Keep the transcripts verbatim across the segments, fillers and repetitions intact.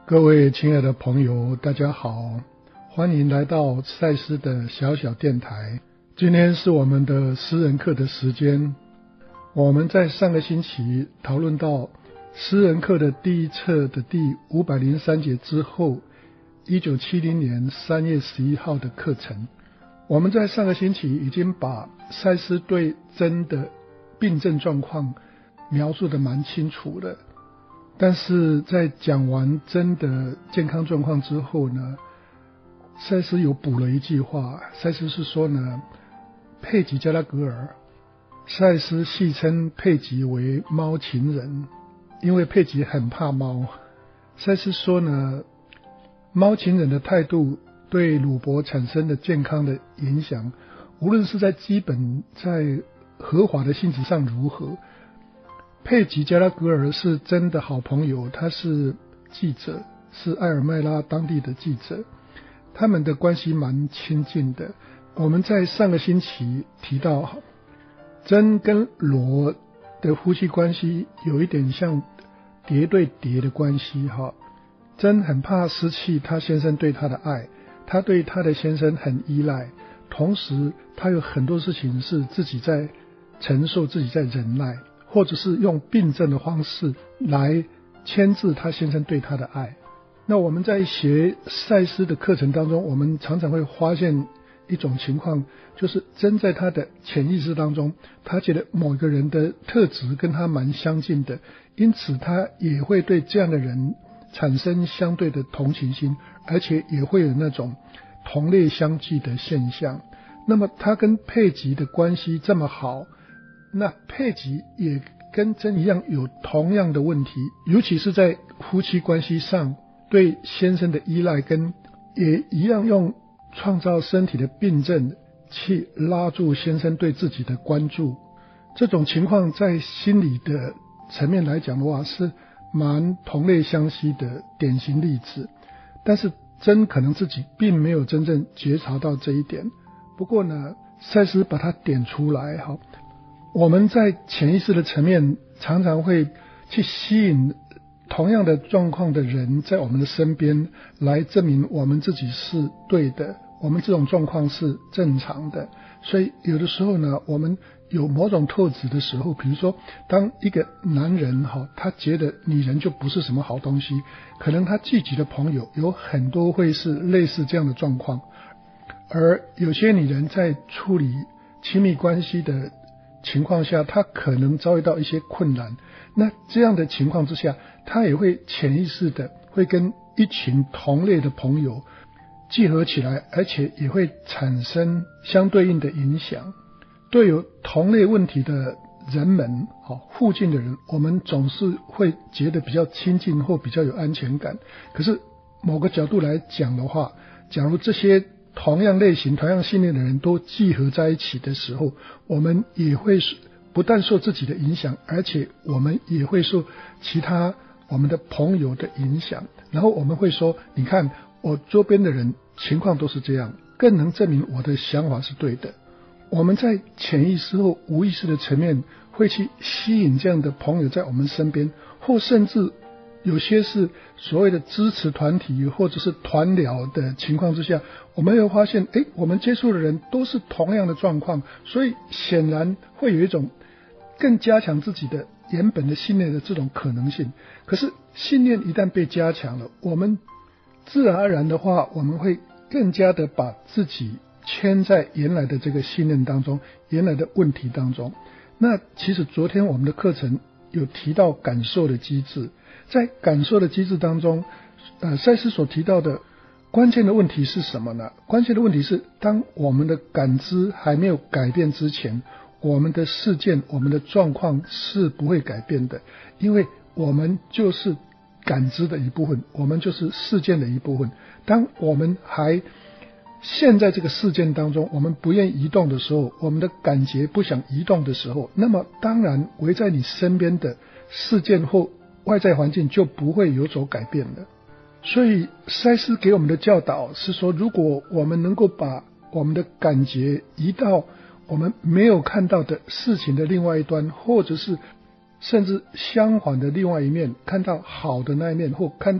各位亲爱的朋友，大家好，欢迎来到赛斯的小小电台。今天是我们的诗人课的时间。我们在上个星期讨论到诗人课的第一册的第五百零三节之后，一九七零年三月十一号的课程。我们在上个星期已经把赛斯对真的病症状况描述得蛮清楚的，但是在讲完真的健康状况之后呢，赛斯有补了一句话。赛斯是说呢，佩吉加拉格尔，赛斯戏称佩吉为猫情人，因为佩吉很怕猫。赛斯说呢，猫情人的态度对鲁伯产生的健康的影响，无论是在基本在合法的性质上如何，佩吉加拉格尔是真的好朋友，他是记者，是埃尔麦拉当地的记者，他们的关系蛮亲近的。我们在上个星期提到，珍跟罗的夫妻关系有一点像蝶对蝶的关系哈。珍很怕失去她先生对她的爱，她对她的先生很依赖，同时她有很多事情是自己在承受，自己在忍耐，或者是用病症的方式来牵制他先生对他的爱。那我们在学赛斯的课程当中，我们常常会发现一种情况，就是真在他的潜意识当中，他觉得某个人的特质跟他蛮相近的，因此他也会对这样的人产生相对的同情心，而且也会有那种同类相忌的现象。那么他跟佩吉的关系这么好，那佩吉也跟珍一样有同样的问题，尤其是在夫妻关系上对先生的依赖，跟也一样用创造身体的病症去拉住先生对自己的关注。这种情况在心理的层面来讲的话，是蛮同类相吸的典型例子，但是珍可能自己并没有真正觉察到这一点。不过呢，赛斯把它点出来。好，我们在潜意识的层面常常会去吸引同样的状况的人在我们的身边，来证明我们自己是对的，我们这种状况是正常的。所以有的时候呢，我们有某种特质的时候，比如说当一个男人他觉得女人就不是什么好东西，可能他聚集的朋友有很多会是类似这样的状况。而有些女人在处理亲密关系的情况下，她可能遭遇到一些困难，那这样的情况之下，她也会潜意识的会跟一群同类的朋友聚合起来，而且也会产生相对应的影响。对有同类问题的人们，附近的人，我们总是会觉得比较亲近或比较有安全感。可是某个角度来讲的话，假如这些同样类型同样信念的人都集合在一起的时候，我们也会不但受自己的影响，而且我们也会受其他我们的朋友的影响。然后我们会说，你看我周边的人情况都是这样，更能证明我的想法是对的。我们在潜意识或无意识的层面会去吸引这样的朋友在我们身边，或甚至有些是所谓的支持团体或者是团聊的情况之下，我们会发现诶，我们接触的人都是同样的状况，所以显然会有一种更加强自己的原本的信念的这种可能性。可是信念一旦被加强了，我们自然而然的话，我们会更加的把自己圈在原来的这个信念当中，原来的问题当中。那其实昨天我们的课程有提到感受的机制，在感受的机制当中，呃，赛斯所提到的关键的问题是什么呢？关键的问题是，当我们的感知还没有改变之前，我们的事件，我们的状况是不会改变的，因为我们就是感知的一部分，我们就是事件的一部分。当我们还陷在这个事件当中，我们不愿移动的时候，我们的感觉不想移动的时候，那么当然围在你身边的事件或外在环境就不会有所改变了。所以赛斯给我们的教导是说，如果我们能够把我们的感觉移到我们没有看到的事情的另外一端，或者是甚至相反的另外一面，看到好的那一面，或看到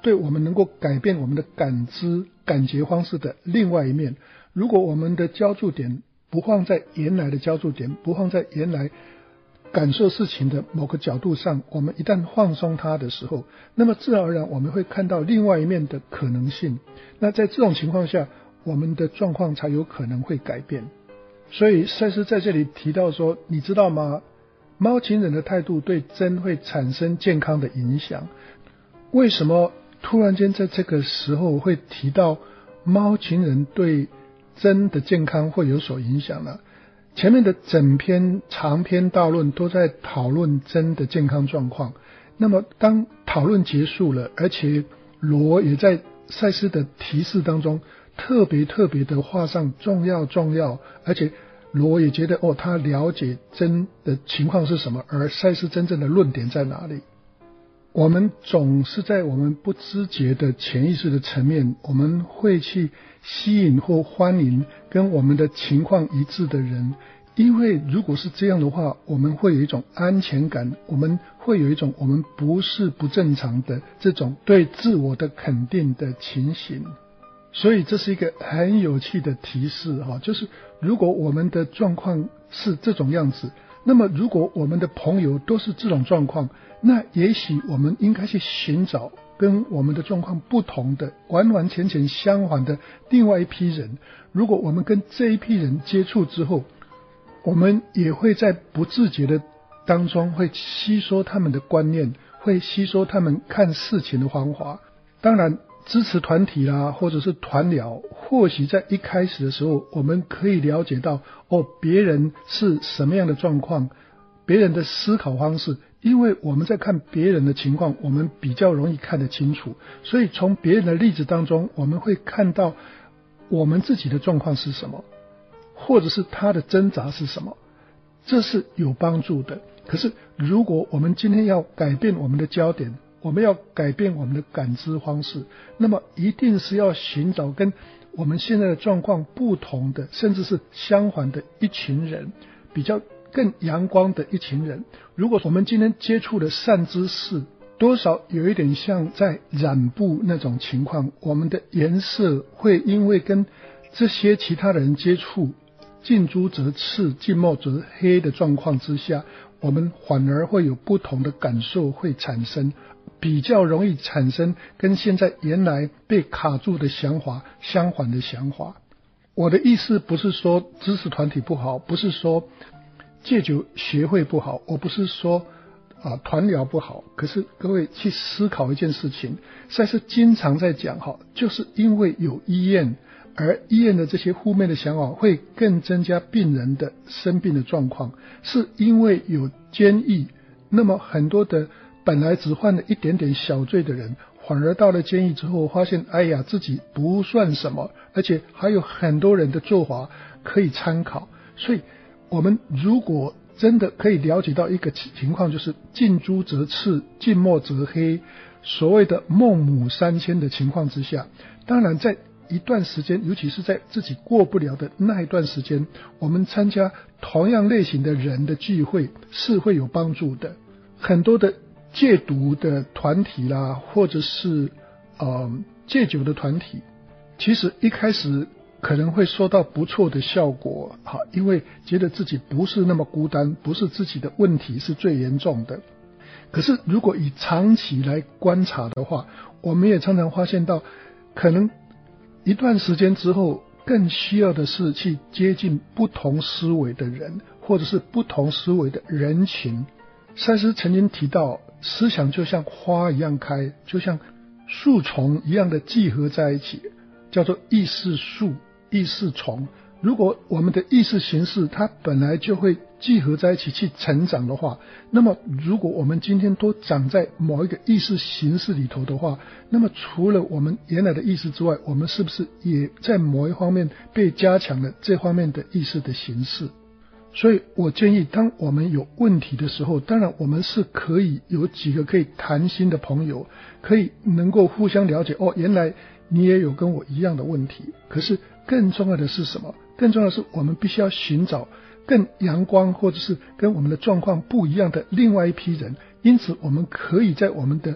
对我们能够改变我们的感知感觉方式的另外一面。如果我们的焦注点不放在原来的焦注点，不放在原来感受事情的某个角度上，我们一旦放松它的时候，那么自然而然我们会看到另外一面的可能性。那在这种情况下，我们的状况才有可能会改变。所以赛斯在这里提到说，你知道吗？猫情人的态度对真会产生健康的影响。为什么突然间在这个时候会提到猫情人对真的健康会有所影响呢？前面的整篇长篇大论都在讨论真的健康状况，那么当讨论结束了，而且罗也在赛斯的提示当中特别特别的画上重要重要，而且罗也觉得哦，他了解真的情况是什么，而赛斯真正的论点在哪里。我们总是在我们不知觉的潜意识的层面，我们会去吸引或欢迎跟我们的情况一致的人，因为如果是这样的话，我们会有一种安全感，我们会有一种我们不是不正常的这种对自我的肯定的情形。所以这是一个很有趣的提示，就是如果我们的状况是这种样子，那么如果我们的朋友都是这种状况，那也许我们应该去寻找跟我们的状况不同的完完全全相反的另外一批人。如果我们跟这一批人接触之后，我们也会在不自觉的当中会吸收他们的观念，会吸收他们看事情的方法。当然支持团体啦，或者是团疗，或许在一开始的时候我们可以了解到哦，别人是什么样的状况，别人的思考方式，因为我们在看别人的情况，我们比较容易看得清楚，所以从别人的例子当中，我们会看到我们自己的状况是什么，或者是他的挣扎是什么，这是有帮助的。可是如果我们今天要改变我们的焦点，我们要改变我们的感知方式，那么一定是要寻找跟我们现在的状况不同的，甚至是相反的一群人，比较更阳光的一群人。如果我们今天接触的善知识多少有一点像在染布那种情况，我们的颜色会因为跟这些其他人接触，近朱则赤近墨则黑的状况之下，我们反而会有不同的感受会产生，比较容易产生跟现在原来被卡住的想法相反的想法。我的意思不是说知识团体不好，不是说戒酒协会不好，我不是说啊团疗不好，可是各位去思考一件事情，赛斯经常在讲哈，就是因为有医院，而医院的这些负面的想法会更增加病人的生病的状况，是因为有监狱，那么很多的本来只犯了一点点小罪的人，反而到了监狱之后发现，哎呀，自己不算什么，而且还有很多人的做法可以参考。所以我们如果真的可以了解到一个情况，就是近朱则赤近墨则黑，所谓的孟母三迁的情况之下，当然在一段时间，尤其是在自己过不了的那一段时间，我们参加同样类型的人的聚会是会有帮助的。很多的戒毒的团体啦，或者是呃戒酒的团体，其实一开始可能会收到不错的效果，好，因为觉得自己不是那么孤单，不是自己的问题是最严重的。可是如果以长期来观察的话，我们也常常发现到，可能一段时间之后，更需要的是去接近不同思维的人，或者是不同思维的人群。赛斯曾经提到，思想就像花一样开，就像树丛一样的集合在一起，叫做意识树、意识丛。如果我们的意识形式它本来就会集合在一起去成长的话，那么如果我们今天都长在某一个意识形式里头的话，那么除了我们原来的意识之外，我们是不是也在某一方面被加强了这方面的意识的形式？所以我建议，当我们有问题的时候，当然我们是可以有几个可以谈心的朋友，可以能够互相了解，哦，原来你也有跟我一样的问题。可是更重要的是什么？更重要的是我们必须要寻找更阳光，或者是跟我们的状况不一样的另外一批人。因此我们可以在我们的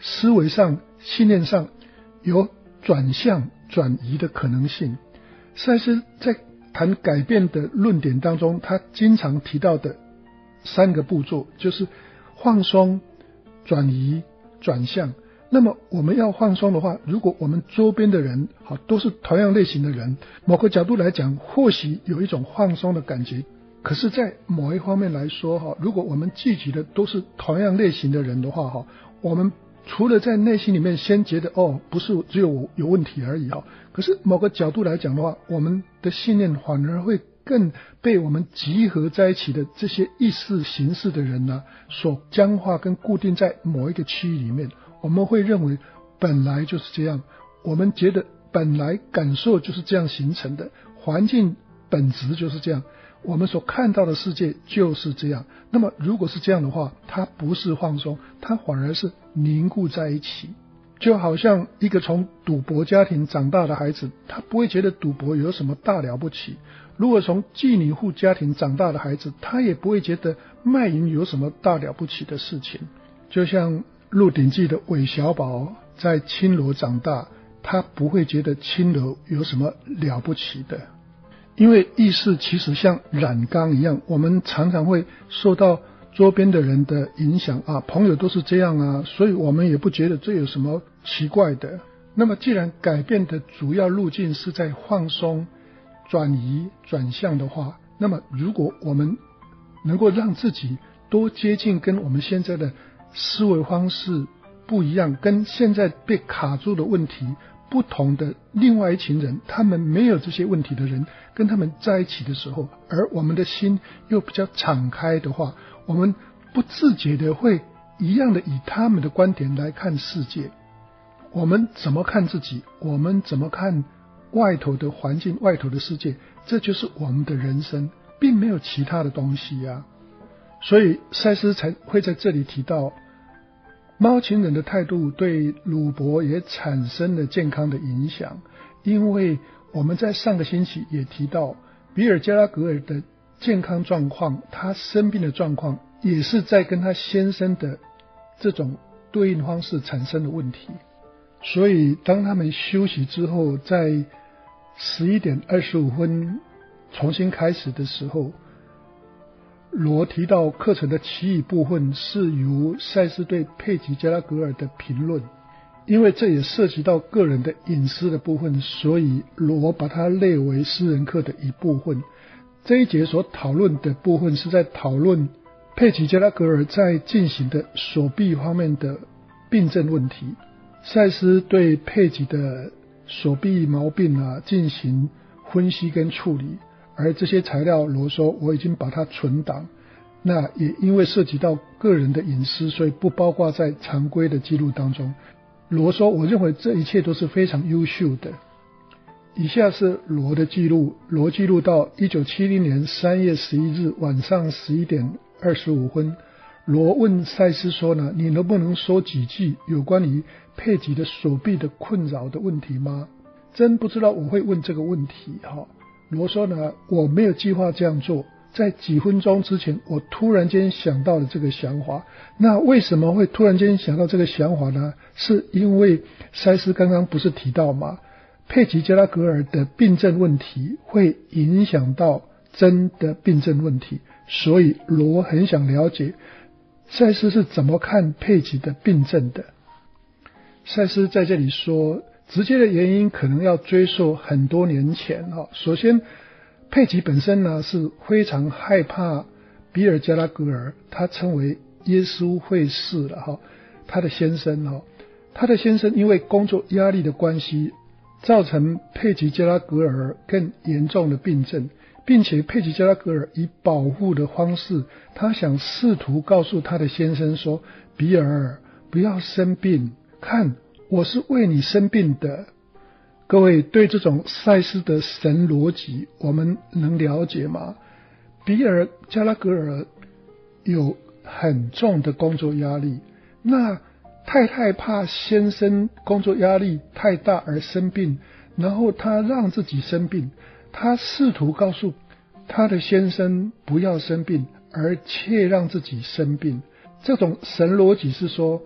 思维上、信念上有转向、转移的可能性。赛斯在谈改变的论点当中，他经常提到的三个步骤就是放松、转移、转向。那么我们要放松的话，如果我们周边的人好都是同样类型的人，某个角度来讲或许有一种放松的感觉，可是在某一方面来说哈，如果我们聚集的都是同样类型的人的话哈，我们除了在内心里面先觉得哦，不是只有我有问题而已哈，可是某个角度来讲的话，我们的信念反而会更被我们集合在一起的这些意识形式的人呢所僵化跟固定在某一个区域里面。我们会认为本来就是这样，我们觉得本来感受就是这样形成的，环境本质就是这样，我们所看到的世界就是这样。那么如果是这样的话，它不是放松，它反而是凝固在一起。就好像一个从赌博家庭长大的孩子，他不会觉得赌博有什么大了不起；如果从妓女户家庭长大的孩子，他也不会觉得卖淫有什么大了不起的事情。就像《鹿鼎记》的韦小宝在青楼长大，他不会觉得青楼有什么了不起的。因为意识其实像染缸一样，我们常常会受到周边的人的影响啊，朋友都是这样啊，所以我们也不觉得这有什么奇怪的。那么既然改变的主要路径是在放松、转移、转向的话，那么如果我们能够让自己多接近跟我们现在的思维方式不一样，跟现在被卡住的问题不同的另外一群人，他们没有这些问题的人，跟他们在一起的时候，而我们的心又比较敞开的话，我们不自觉的会一样的以他们的观点来看世界。我们怎么看自己，我们怎么看外头的环境、外头的世界，这就是我们的人生，并没有其他的东西啊。所以赛斯才会在这里提到，猫情人的态度对鲁伯也产生了健康的影响，因为我们在上个星期也提到，比尔加拉格尔的健康状况，他生病的状况也是在跟他先生的这种对应方式产生的问题。所以当他们休息之后，在十一点二十五分重新开始的时候，罗提到课程的其余部分是由赛斯对佩吉加拉格尔的评论，因为这也涉及到个人的隐私的部分，所以罗把它列为私人课的一部分。这一节所讨论的部分是在讨论佩吉加拉格尔在进行的手臂方面的病症问题。赛斯对佩吉的手臂毛病啊进行分析跟处理，而这些材料罗说我已经把它存档，那也因为涉及到个人的隐私，所以不包括在常规的记录当中。罗说我认为这一切都是非常优秀的。以下是罗的记录，罗记录到一九七零年三月十一日晚上十一点二十五分，罗问赛斯说呢，你能不能说几句有关于佩吉的手臂的困扰的问题吗？真不知道我会问这个问题哈。罗说呢，我没有计划这样做，在几分钟之前我突然间想到了这个想法。那为什么会突然间想到这个想法呢？是因为赛斯刚刚不是提到吗，佩吉加拉格尔的病症问题会影响到真的病症问题，所以罗很想了解赛斯是怎么看佩吉的病症的。赛斯在这里说，直接的原因可能要追溯很多年前。首先佩吉本身呢是非常害怕比尔加拉格尔，他称为耶稣会士了，他的先生他的先生因为工作压力的关系，造成佩吉加拉格尔更严重的病症，并且佩吉加拉格尔以保护的方式，他想试图告诉他的先生说，比尔不要生病，看我是为你生病的。各位对这种赛斯的神逻辑我们能了解吗？比尔加拉格尔有很重的工作压力，那太太怕先生工作压力太大而生病，然后他让自己生病，他试图告诉他的先生不要生病，而且让自己生病。这种神逻辑是说，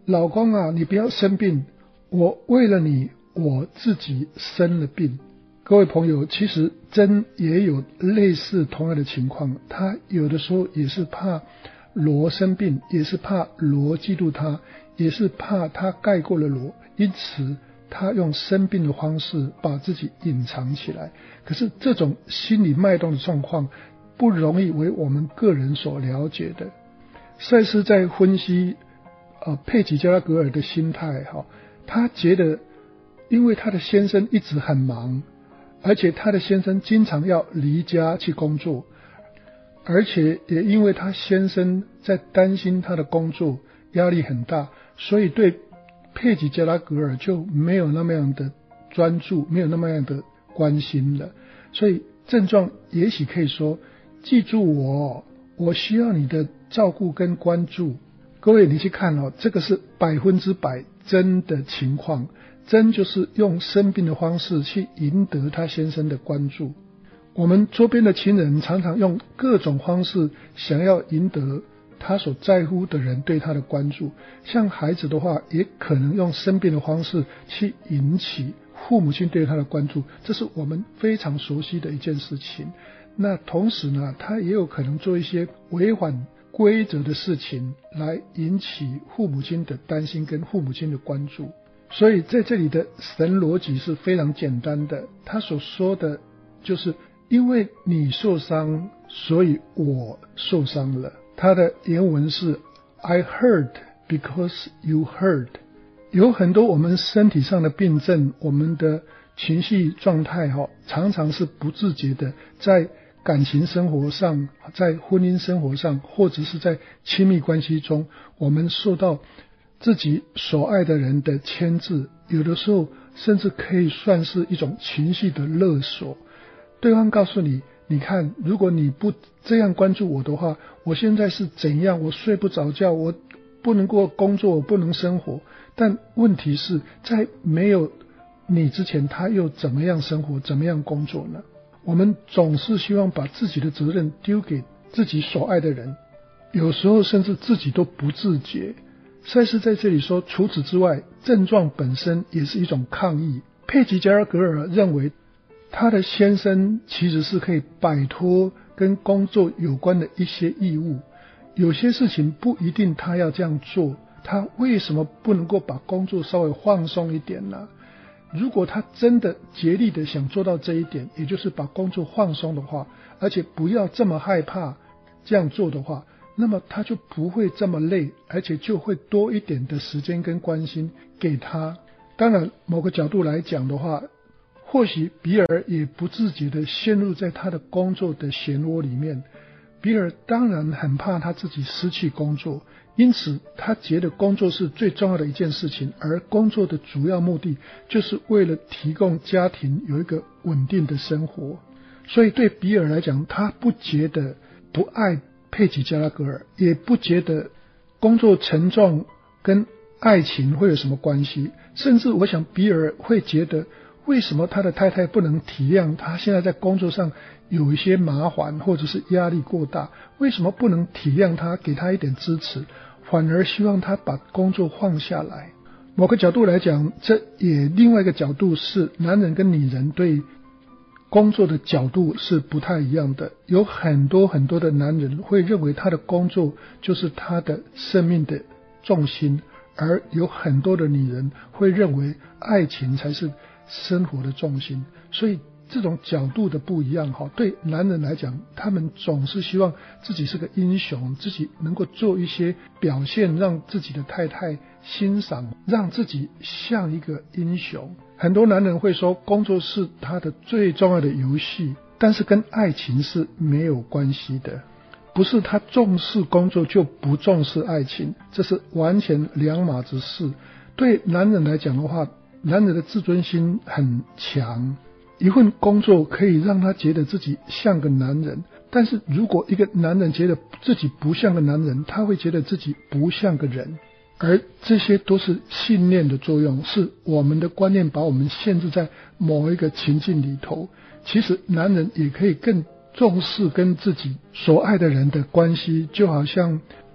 老公啊，你不要生病，我为了你我自己生了病。各位朋友，其实真也有类似同样的情况，他有的时候也是怕罗生病，也是怕罗嫉妒他，也是怕他盖过了罗，因此他用生病的方式把自己隐藏起来。可是这种心理脉动的状况不容易为我们个人所了解的。赛斯在分析呃佩吉加拉格尔的心态，他觉得因为他的先生一直很忙，而且他的先生经常要离家去工作，而且也因为他先生在担心他的工作压力很大，所以对佩吉加拉格尔就没有那么样的专注，没有那么样的关心了。所以症状也许可以说，记住我，我需要你的照顾跟关注。各位你去看哦，这个是百分之百真的情况，真就是用生病的方式去赢得他先生的关注。我们周边的亲人常常用各种方式想要赢得他所在乎的人对他的关注，像孩子的话也可能用生病的方式去引起父母亲对他的关注，这是我们非常熟悉的一件事情。那同时呢，他也有可能做一些违反规则的事情来引起父母亲的担心跟父母亲的关注。所以在这里的神逻辑是非常简单的，他所说的就是因为你受伤，所以我受伤了。他的原文是 I hurt because you hurt。 有很多我们身体上的病症，我们的情绪状态常常是不自觉的，在感情生活上，在婚姻生活上，或者是在亲密关系中，我们受到自己所爱的人的牵制，有的时候甚至可以算是一种情绪的勒索。对方告诉你，你看，如果你不这样关注我的话，我现在是怎样，我睡不着觉，我不能够工作，我不能生活。但问题是，在没有你之前，他又怎么样生活，怎么样工作呢？我们总是希望把自己的责任丢给自己所爱的人，有时候甚至自己都不自觉。赛斯在这里说，除此之外，症状本身也是一种抗议。佩吉加拉格尔认为，他的先生其实是可以摆脱跟工作有关的一些义务，有些事情不一定他要这样做，他为什么不能够把工作稍微放松一点呢？如果他真的竭力的想做到这一点，也就是把工作放松的话，而且不要这么害怕这样做的话，那么他就不会这么累，而且就会多一点的时间跟关心给他。当然某个角度来讲的话，或许比尔也不自觉地陷入在他的工作的漩涡里面。比尔当然很怕他自己失去工作，因此他觉得工作是最重要的一件事情，而工作的主要目的就是为了提供家庭有一个稳定的生活。所以对比尔来讲，他不觉得不爱佩吉加拉格尔，也不觉得工作沉重跟爱情会有什么关系，甚至我想比尔会觉得，为什么他的太太不能体谅他现在在工作上有一些麻烦或者是压力过大，为什么不能体谅他，给他一点支持，反而希望他把工作放下来。某个角度来讲，这也另外一个角度是男人跟女人对工作的角度是不太一样的。有很多很多的男人会认为他的工作就是他的生命的重心，而有很多的女人会认为爱情才是生活的重心。所以这种角度的不一样，对男人来讲，他们总是希望自己是个英雄，自己能够做一些表现，让自己的太太欣赏，让自己像一个英雄。很多男人会说，工作是他的最重要的游戏，但是跟爱情是没有关系的。不是他重视工作就不重视爱情，这是完全两码子事。对男人来讲的话，男人的自尊心很强，一份工作可以让他觉得自己像个男人，但是如果一个男人觉得自己不像个男人，他会觉得自己不像个人。而这些都是信念的作用，是我们的观念把我们限制在某一个情境里头。其实男人也可以更重视跟自己所爱的人的关系，就好像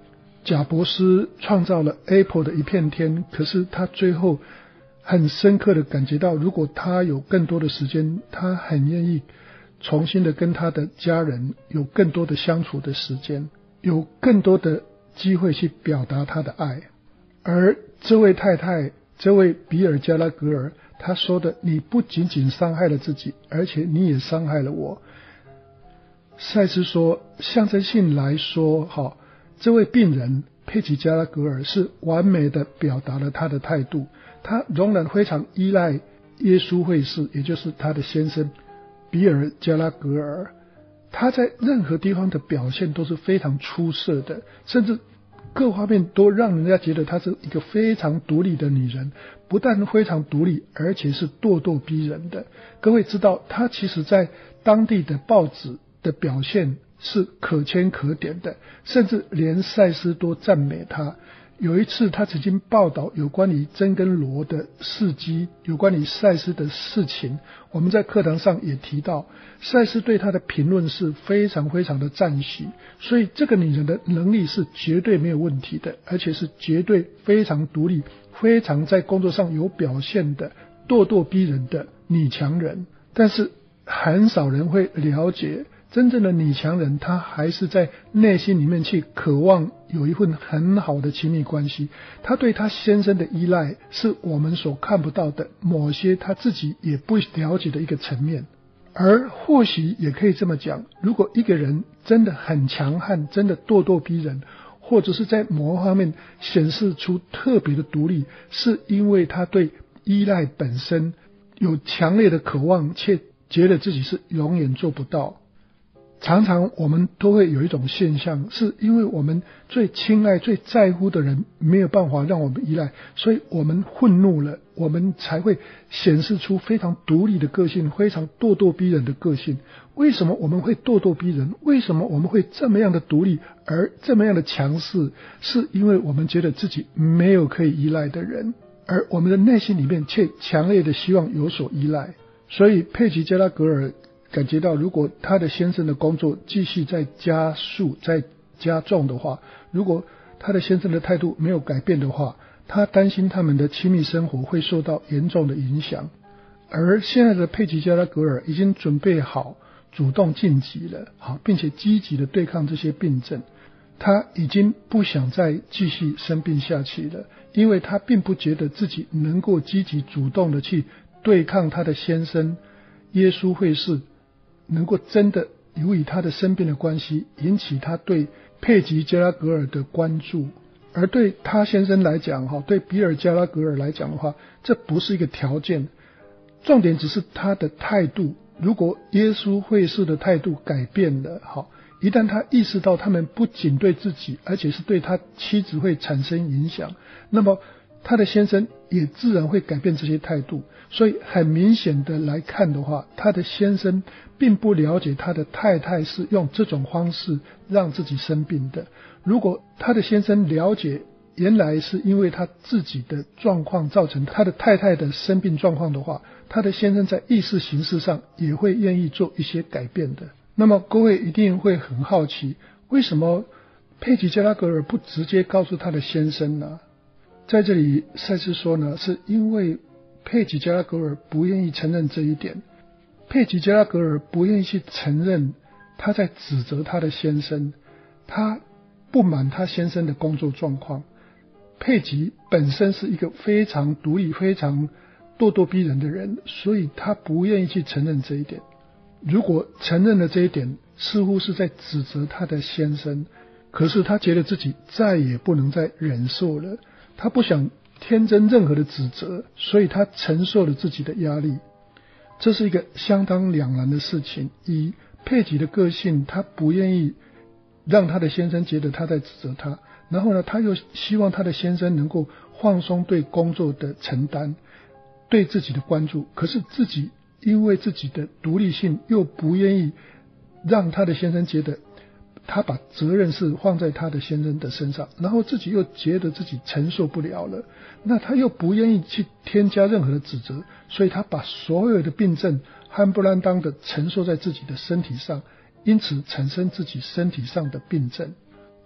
贾伯斯创造了 Apple 的一片天，可是他最后很深刻的感觉到，如果他有更多的时间，他很愿意重新的跟他的家人有更多的相处的时间，有更多的机会去表达他的爱。而这位太太，这位比尔加拉格尔，他说的，你不仅仅伤害了自己，而且你也伤害了我。赛斯说，象征性来说，好，这位病人佩吉加拉格尔是完美的表达了他的态度，他仍然非常依赖耶稣会士，也就是他的先生比尔加拉格尔。他在任何地方的表现都是非常出色的，甚至各方面都让人家觉得她是一个非常独立的女人，不但非常独立，而且是咄咄逼人的。各位知道，她其实在当地的报纸的表现是可圈可点的，甚至连赛斯都赞美她。有一次他曾经报道有关于珍跟罗的事迹，有关于赛斯的事情，我们在课堂上也提到，赛斯对他的评论是非常非常的赞许，所以这个女人的能力是绝对没有问题的，而且是绝对非常独立，非常在工作上有表现的咄咄逼人的女强人。但是很少人会了解，真正的女强人她还是在内心里面去渴望有一份很好的亲密关系，她对她先生的依赖是我们所看不到的某些她自己也不了解的一个层面。而或许也可以这么讲，如果一个人真的很强悍，真的咄咄逼人，或者是在某方面显示出特别的独立，是因为他对依赖本身有强烈的渴望，却觉得自己是永远做不到。常常我们都会有一种现象，是因为我们最亲爱最在乎的人没有办法让我们依赖，所以我们愤怒了，我们才会显示出非常独立的个性，非常咄咄逼人的个性。为什么我们会咄咄逼人？为什么我们会这么样的独立而这么样的强势？是因为我们觉得自己没有可以依赖的人，而我们的内心里面却强烈的希望有所依赖。所以佩吉加拉格尔感觉到，如果他的先生的工作继续在加速在加重的话，如果他的先生的态度没有改变的话，他担心他们的亲密生活会受到严重的影响。而现在的佩吉加拉格尔已经准备好主动晋级了，好，并且积极的对抗这些病症。他已经不想再继续生病下去了，因为他并不觉得自己能够积极主动的去对抗他的先生耶稣会士，能够真的由于他的生病的关系引起他对佩吉加拉格尔的关注。而对他先生来讲，对比尔加拉格尔来讲的话，这不是一个条件，重点只是他的态度。如果耶稣会士的态度改变了，一旦他意识到他们不仅对自己，而且是对他妻子会产生影响，那么他的先生也自然会改变这些态度。所以很明显的来看的话，他的先生并不了解他的太太是用这种方式让自己生病的。如果他的先生了解原来是因为他自己的状况造成他的太太的生病状况的话，他的先生在意识形式上也会愿意做一些改变的。那么各位一定会很好奇，为什么佩吉加拉格尔不直接告诉他的先生呢？在这里赛斯说呢，是因为佩吉加拉格尔不愿意承认这一点。佩吉加拉格尔不愿意去承认他在指责他的先生，他不满他先生的工作状况。佩吉本身是一个非常独立非常咄咄逼人的人，所以他不愿意去承认这一点。如果承认了这一点，似乎是在指责他的先生，可是他觉得自己再也不能再忍受了，他不想天真任何的指责，所以他承受了自己的压力。这是一个相当两难的事情。以佩吉的个性，他不愿意让他的先生觉得他在指责他，然后呢，他又希望他的先生能够放松对工作的承担，对自己的关注，可是自己因为自己的独立性又不愿意让他的先生觉得他把责任是放在他的先生的身上，然后自己又觉得自己承受不了了，那他又不愿意去添加任何的指责，所以他把所有的病症夯不啷当的承受在自己的身体上，因此产生自己身体上的病症。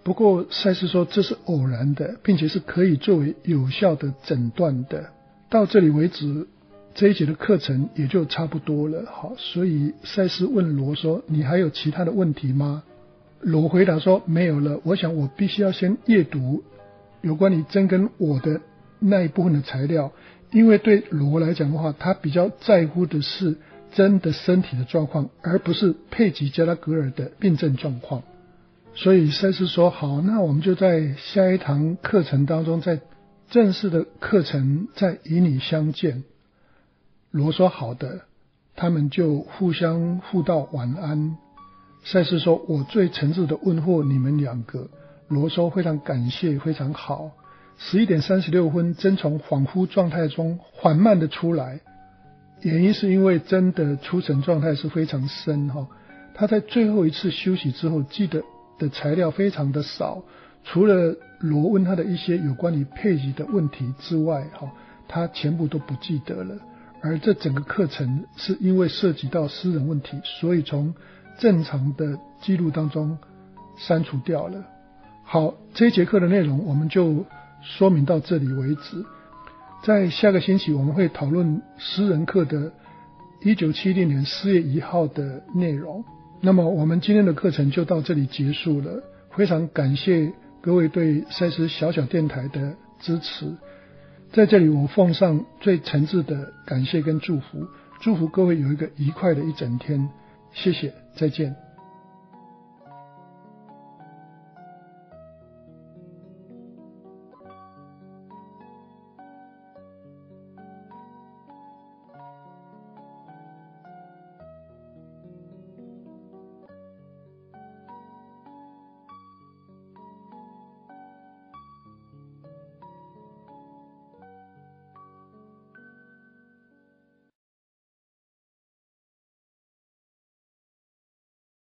不过赛斯说这是偶然的，并且是可以作为有效的诊断的。到这里为止，这一节的课程也就差不多了。好，所以赛斯问罗说，你还有其他的问题吗？罗回答说没有了，我想我必须要先阅读有关于真跟我的那一部分的材料，因为对罗来讲的话，他比较在乎的是真的身体的状况，而不是佩吉加拉格尔的病症状况。所以赛斯说好，那我们就在下一堂课程当中，在正式的课程再与你相见。罗说好的，他们就互相互道晚安。赛斯说，我最诚挚的问候你们两个。罗说非常感谢，非常好。十一点三十六分，真从恍惚状态中缓慢的出来，原因是因为真的出神状态是非常深哈。他在最后一次休息之后，记得的材料非常的少，除了罗问他的一些有关于佩吉的问题之外哈，他全部都不记得了。而这整个课程是因为涉及到私人问题，所以从正常的记录当中删除掉了。好，这一节课的内容我们就说明到这里为止。在下个星期我们会讨论私人课的一九七零年四月一号的内容。那么我们今天的课程就到这里结束了，非常感谢各位对赛斯小小电台的支持。在这里我奉上最诚挚的感谢跟祝福，祝福各位有一个愉快的一整天。谢谢，再见。